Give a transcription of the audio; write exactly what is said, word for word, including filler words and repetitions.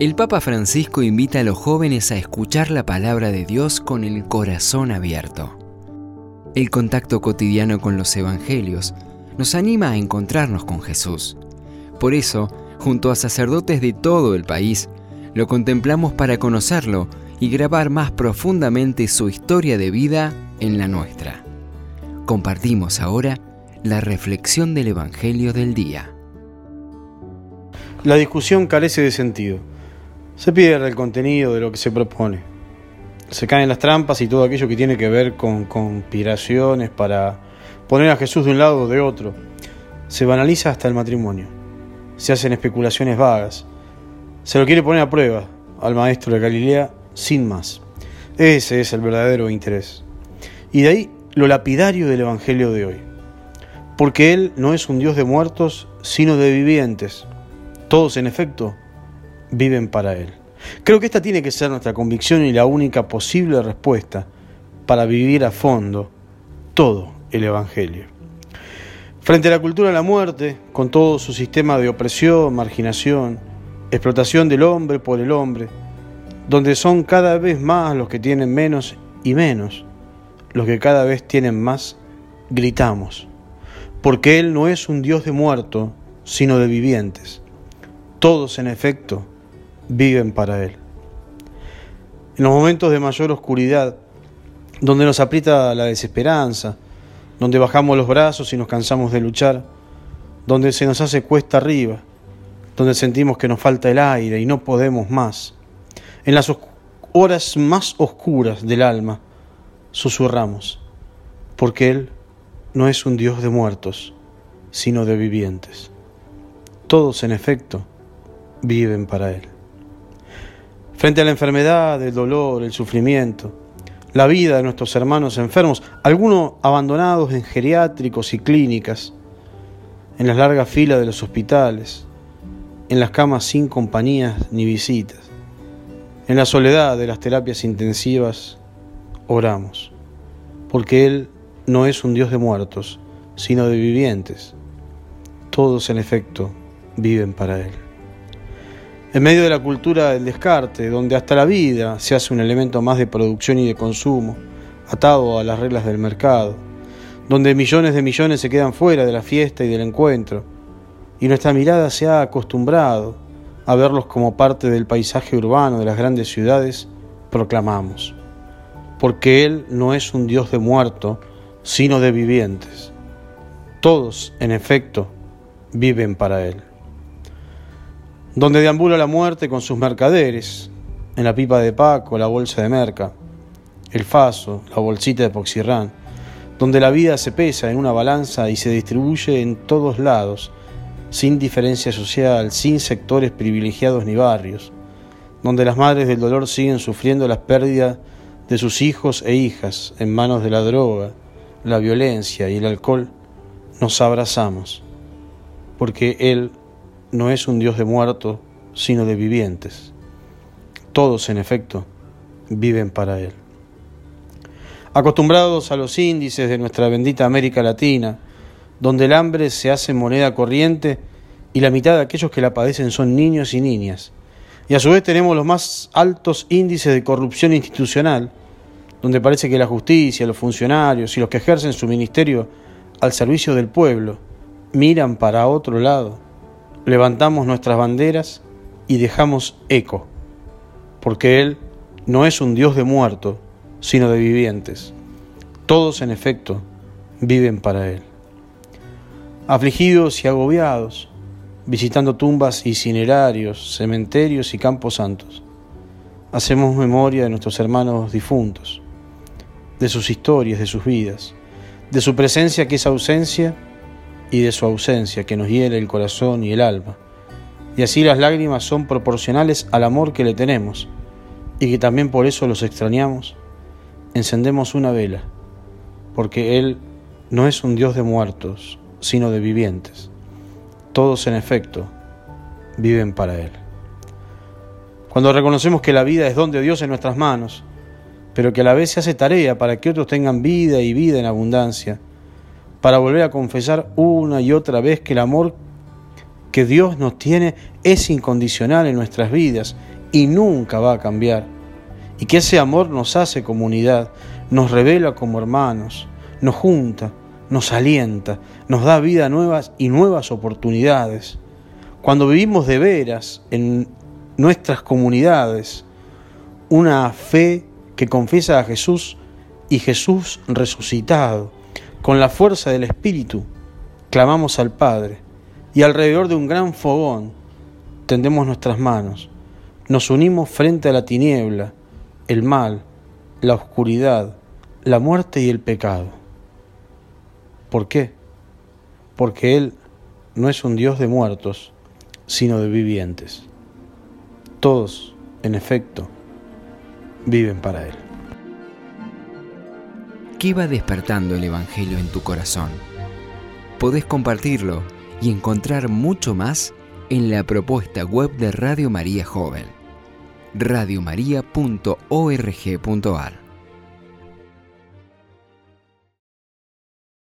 El Papa Francisco invita a los jóvenes a escuchar la palabra de Dios con el corazón abierto. El contacto cotidiano con los evangelios nos anima a encontrarnos con Jesús. Por eso, junto a sacerdotes de todo el país, lo contemplamos para conocerlo y grabar más profundamente su historia de vida en la nuestra. Compartimos ahora la reflexión del Evangelio del día. La discusión carece de sentido. Se pierde el contenido de lo que se propone. Se caen las trampas y todo aquello que tiene que ver con conspiraciones para poner a Jesús de un lado o de otro. Se banaliza hasta el matrimonio. Se hacen especulaciones vagas. Se lo quiere poner a prueba al maestro de Galilea sin más. Ese es el verdadero interés. Y de ahí lo lapidario del Evangelio de hoy. Porque Él no es un Dios de muertos, sino de vivientes. Todos, en efecto, viven para Él. Creo que esta tiene que ser nuestra convicción y la única posible respuesta para vivir a fondo todo el Evangelio. Frente a la cultura de la muerte, con todo su sistema de opresión, marginación, explotación del hombre por el hombre, donde son cada vez más los que tienen menos y menos, los que cada vez tienen más, gritamos, porque Él no es un Dios de muertos, sino de vivientes. Todos, en efecto, viven para Él. En los momentos de mayor oscuridad, donde nos aprieta la desesperanza, donde bajamos los brazos y nos cansamos de luchar, donde se nos hace cuesta arriba, donde sentimos que nos falta el aire y no podemos más, en las horas más oscuras del alma, susurramos, porque Él no es un Dios de muertos, sino de vivientes. Todos, en efecto, viven para Él. Frente a la enfermedad, el dolor, el sufrimiento, la vida de nuestros hermanos enfermos, algunos abandonados en geriátricos y clínicas, en las largas filas de los hospitales, en las camas sin compañías ni visitas, en la soledad de las terapias intensivas, oramos, porque Él no es un Dios de muertos, sino de vivientes. Todos, en efecto, viven para Él. En medio de la cultura del descarte, donde hasta la vida se hace un elemento más de producción y de consumo, atado a las reglas del mercado, donde millones de millones se quedan fuera de la fiesta y del encuentro, y nuestra mirada se ha acostumbrado a verlos como parte del paisaje urbano de las grandes ciudades, proclamamos, porque Él no es un Dios de muertos, sino de vivientes. Todos, en efecto, viven para Él. Donde deambula la muerte con sus mercaderes, en la pipa de Paco, la bolsa de merca, el faso, la bolsita de Poxirrán, donde la vida se pesa en una balanza y se distribuye en todos lados, sin diferencia social, sin sectores privilegiados ni barrios, donde las madres del dolor siguen sufriendo las pérdidas de sus hijos e hijas en manos de la droga, la violencia y el alcohol, nos abrazamos, porque Él no es un Dios de muertos, sino de vivientes. Todos, en efecto, viven para Él. Acostumbrados a los índices de nuestra bendita América Latina, donde el hambre se hace moneda corriente y la mitad de aquellos que la padecen son niños y niñas, y a su vez tenemos los más altos índices de corrupción institucional, donde parece que la justicia, los funcionarios y los que ejercen su ministerio al servicio del pueblo miran para otro lado. Levantamos nuestras banderas y dejamos eco, porque Él no es un Dios de muertos, sino de vivientes. Todos, en efecto, viven para Él. Afligidos y agobiados, visitando tumbas y itinerarios, cementerios y campos santos, hacemos memoria de nuestros hermanos difuntos, de sus historias, de sus vidas, de su presencia que es ausencia y de su ausencia que nos hiere el corazón y el alma. Y así las lágrimas son proporcionales al amor que le tenemos y que también por eso los extrañamos. Encendemos una vela, porque Él no es un Dios de muertos, sino de vivientes. Todos, en efecto, viven para Él. Cuando reconocemos que la vida es don de Dios en nuestras manos, pero que a la vez se hace tarea para que otros tengan vida y vida en abundancia, para volver a confesar una y otra vez que el amor que Dios nos tiene es incondicional en nuestras vidas y nunca va a cambiar, y que ese amor nos hace comunidad, nos revela como hermanos, nos junta, nos alienta, nos da vida nuevas y nuevas oportunidades. Cuando vivimos de veras en nuestras comunidades una fe que confiesa a Jesús y Jesús resucitado, con la fuerza del Espíritu, clamamos al Padre y alrededor de un gran fogón tendemos nuestras manos, nos unimos frente a la tiniebla, el mal, la oscuridad, la muerte y el pecado. ¿Por qué? Porque Él no es un Dios de muertos, sino de vivientes. Todos, en efecto, viven para Él. ¿Qué va despertando el Evangelio en tu corazón? Podés compartirlo y encontrar mucho más en la propuesta web de Radio María Joven, radiomaria punto org punto ar.